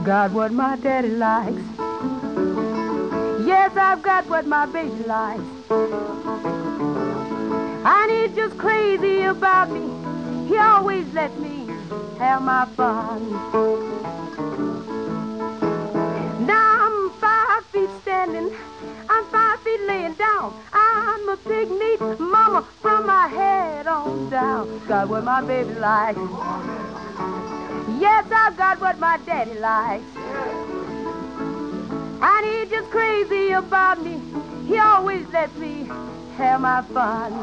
got what my daddy likes. Yes, I've got what my baby likes. And he's just crazy about me. He always lets me have my fun. Now I'm 5 feet standing, I'm 5 feet laying down. I'm a pig meat mama from my head on down. Got what my baby likes. Yes, I've got what my daddy likes. And he's just crazy about me. He always lets me have my fun.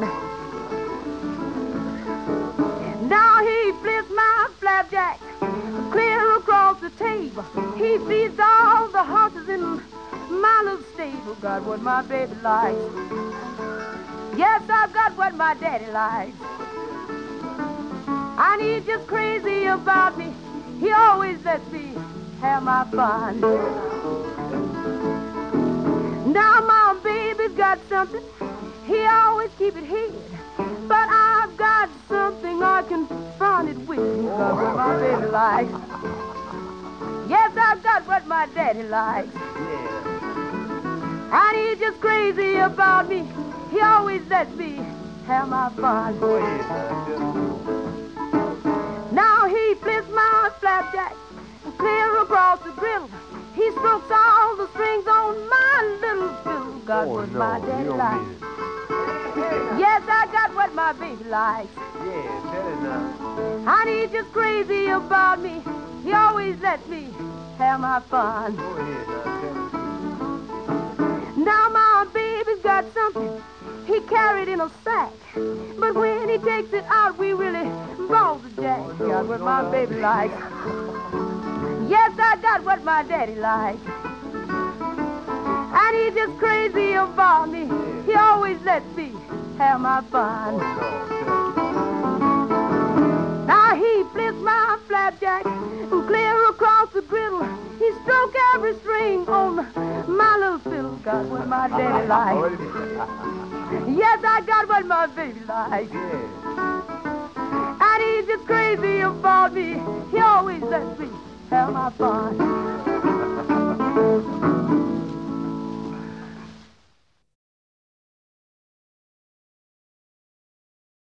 Now he flips my flapjack clear across the table. He feeds all the horses in my little stable. Got what my baby likes. Yes, I've got what my daddy likes. And he's just crazy about me. He always lets me have my fun. Now my baby's got something, he always keep it hid. But I've got something I can find it with. Got what my baby likes. Yes, I've got what my daddy likes. And he's just crazy about me. He always lets me have my fun. Now he flips my flapjack clear across the grill. He strokes all the strings on my little fiddle. Got what my daddy likes. Yes, I got what my baby likes. Yeah, tell it now. And he's just crazy about me. He always lets me have my fun. Go ahead now, tell it. Now my baby's got something he carried in a sack. But when he takes it out, we really balls the jack. Got what my baby likes. Yes, I got what my daddy likes. And he's just crazy about me. He always lets me have my fun. Now he flips my flapjack clear across the griddle. He strokes every string on my little fiddle. Got what my daddy likes. Yes, I got what my baby likes. And he's just crazy about me. He always lets me have my fun.